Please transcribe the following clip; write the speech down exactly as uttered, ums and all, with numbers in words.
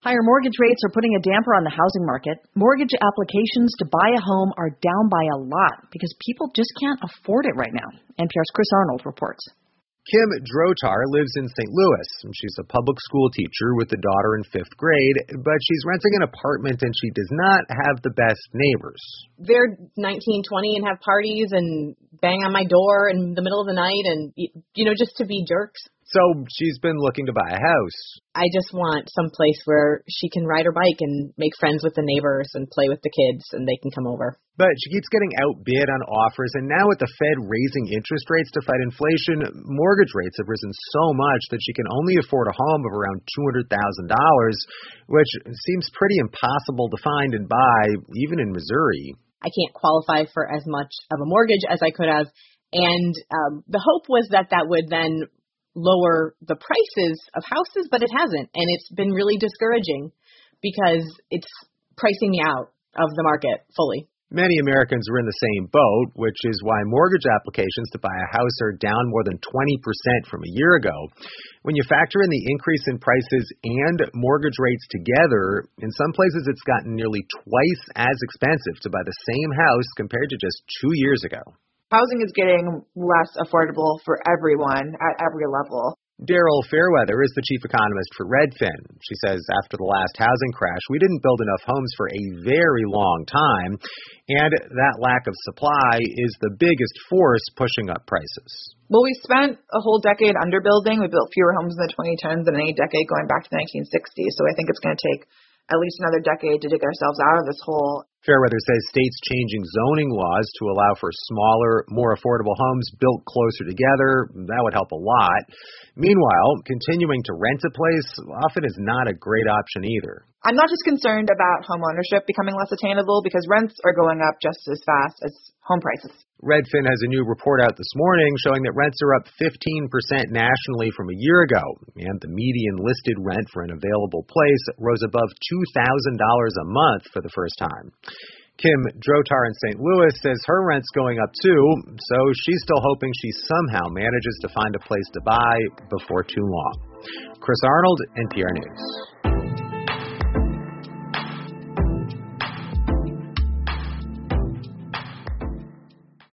Higher mortgage rates are putting a damper on the housing market. Mortgage applications to buy a home are down by a lot because people just can't afford it right now. N P R's Chris Arnold reports. Kim Drotar lives in Saint Louis. She's a public school teacher with a daughter in fifth grade, but she's renting an apartment and she does not have the best neighbors. They're nineteen, twenty and have parties and bang on my door in the middle of the night and, you know, just to be jerks. So she's been looking to buy a house. I just want some place where she can ride her bike and make friends with the neighbors and play with the kids and they can come over. But she keeps getting outbid on offers, and now with the Fed raising interest rates to fight inflation, mortgage rates have risen so much that she can only afford a home of around two hundred thousand dollars, which seems pretty impossible to find and buy, even in Missouri. I can't qualify for as much of a mortgage as I could have, and um, the hope was that that would then lower the prices of houses, but it hasn't, and it's been really discouraging because it's pricing me out of the market fully. Many Americans are in the same boat, which is why mortgage applications to buy a house are down more than twenty percent from a year ago. When you factor in the increase in prices and mortgage rates together, in some places it's gotten nearly twice as expensive to buy the same house compared to just two years ago. Housing is getting less affordable for everyone at every level. Daryl Fairweather is the chief economist for Redfin. She says after the last housing crash, we didn't build enough homes for a very long time, and that lack of supply is the biggest force pushing up prices. Well, we spent a whole decade underbuilding. We built fewer homes in the twenty tens than any decade going back to the nineteen sixties, so I think it's going to take at least another decade to dig ourselves out of this hole. Fairweather says states changing zoning laws to allow for smaller, more affordable homes built closer together, that would help a lot. Meanwhile, continuing to rent a place often is not a great option either. I'm not just concerned about home ownership becoming less attainable because rents are going up just as fast as home prices. Redfin has a new report out this morning showing that rents are up fifteen percent nationally from a year ago, and the median listed rent for an available place rose above two thousand dollars a month for the first time. Kim Drotar in Saint Louis says her rent's going up too, so she's still hoping she somehow manages to find a place to buy before too long. Chris Arnold, N P R News.